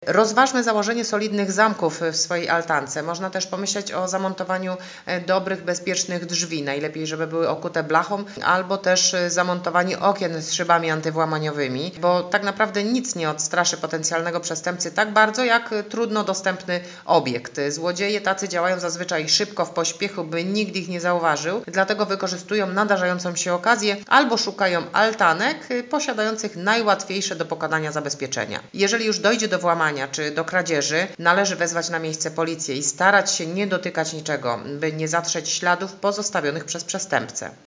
Rozważmy założenie solidnych zamków w swojej altance. Można też pomyśleć o zamontowaniu dobrych, bezpiecznych drzwi. Najlepiej, żeby były okute blachą, albo też zamontowanie okien z szybami antywłamaniowymi, bo tak naprawdę nic nie odstraszy potencjalnego przestępcy tak bardzo, jak trudno dostępny obiekt. Złodzieje tacy działają zazwyczaj szybko, w pośpiechu, by nikt ich nie zauważył, dlatego wykorzystują nadarzającą się okazję albo szukają altanek posiadających najłatwiejsze do pokonania zabezpieczenia. Jeżeli już dojdzie do włamania czy do kradzieży, należy wezwać na miejsce policję i starać się nie dotykać niczego, by nie zatrzeć śladów pozostawionych przez przestępcę.